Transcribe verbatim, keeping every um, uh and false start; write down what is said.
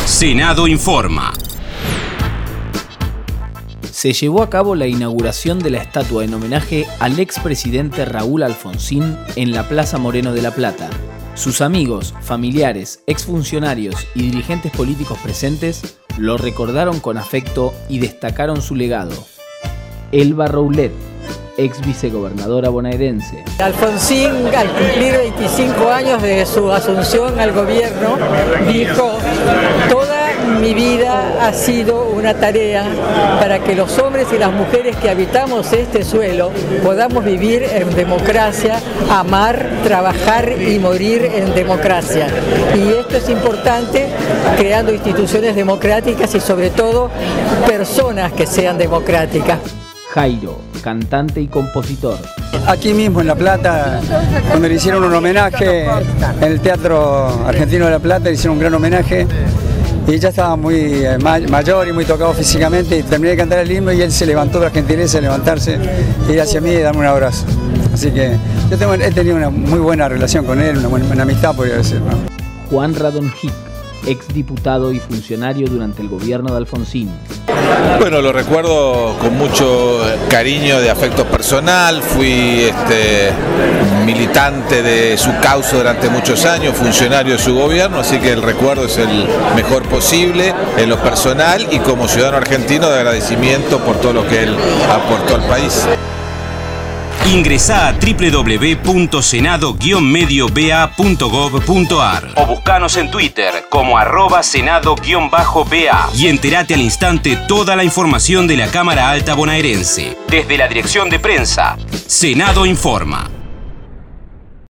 Senado Informa. Se llevó a cabo la inauguración de la estatua en homenaje al expresidente Raúl Alfonsín en la Plaza Moreno de La Plata. Sus amigos, familiares, exfuncionarios y dirigentes políticos presentes lo recordaron con afecto y destacaron su legado. Elba Roulet, ex vicegobernadora bonaerense. Alfonsín, al cumplir veinticinco años de su asunción al gobierno, dijo: toda mi vida ha sido una tarea para que los hombres y las mujeres que habitamos este suelo podamos vivir en democracia, amar, trabajar y morir en democracia. Y esto es importante, creando instituciones democráticas y sobre todo personas que sean democráticas. Jairo, cantante y compositor. Aquí mismo en La Plata, donde le hicieron un homenaje en el Teatro Argentino de La Plata, le hicieron un gran homenaje y ya estaba muy eh, mayor y muy tocado físicamente, y terminé de cantar el himno y él se levantó por la gentileza de levantarse, ir hacia mí y darme un abrazo. Así que yo tengo, he tenido una muy buena relación con él, una buena una amistad, podría decir, ¿no? Juan Radon Hick, ex diputado y funcionario durante el gobierno de Alfonsín. Bueno, lo recuerdo con mucho cariño, de afecto personal. Fui este, militante de su causa durante muchos años, funcionario de su gobierno, así que el recuerdo es el mejor posible en lo personal y como ciudadano argentino de agradecimiento por todo lo que él aportó al país. Ingresá a doble u doble u doble u punto senado guion medio b a punto gov punto a r o buscanos en Twitter como arroba senado guion bajo b a y entérate al instante toda la información de la Cámara Alta bonaerense. Desde la dirección de prensa, Senado Informa.